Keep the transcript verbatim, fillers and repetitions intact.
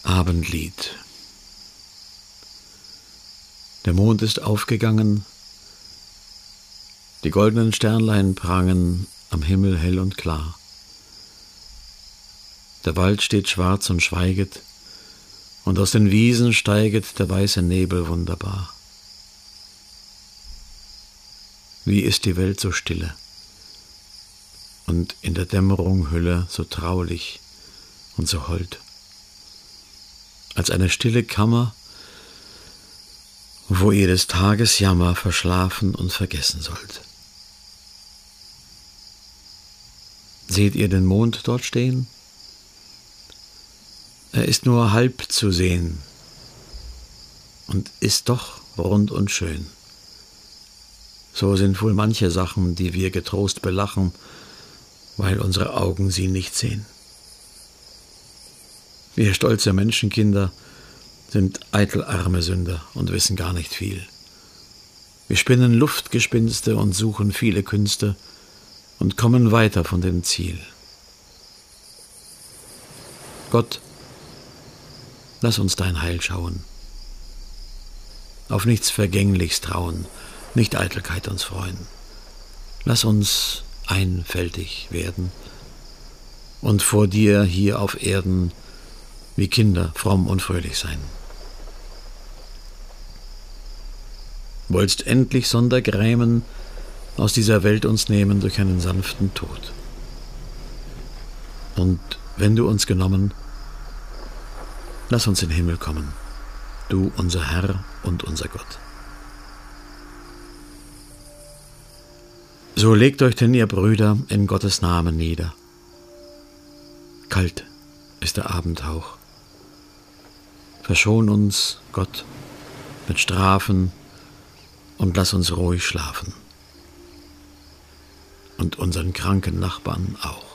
Abendlied. Der Mond ist aufgegangen, die goldenen Sternlein prangen am Himmel hell und klar. Der Wald steht schwarz und schweiget, und aus den Wiesen steiget der weiße Nebel wunderbar. Wie ist die Welt so stille und in der Dämmerung Hülle so traulich und so hold, als eine stille Kammer, wo ihr des Tages Jammer verschlafen und vergessen sollt. Seht ihr den Mond dort stehen? Er ist nur halb zu sehen und ist doch rund und schön. So sind wohl manche Sachen, die wir getrost belachen, weil unsere Augen sie nicht sehen. Wir stolze Menschenkinder sind eitel arme Sünder und wissen gar nicht viel. Wir spinnen Luftgespinste und suchen viele Künste und kommen weiter von dem Ziel. Gott, lass uns dein Heil schauen, auf nichts Vergängliches trauen, nicht Eitelkeit uns freuen. Lass uns einfältig werden und vor dir hier auf Erden wie Kinder fromm und fröhlich sein. Wollst endlich Sondergrämen aus dieser Welt uns nehmen durch einen sanften Tod. Und wenn du uns genommen, lass uns in den Himmel kommen, du unser Herr und unser Gott. So legt euch denn, ihr Brüder, in Gottes Namen nieder. Kalt ist der Abendhauch. Verschon uns, Gott, mit Strafen und lass uns ruhig schlafen. Und unseren kranken Nachbarn auch.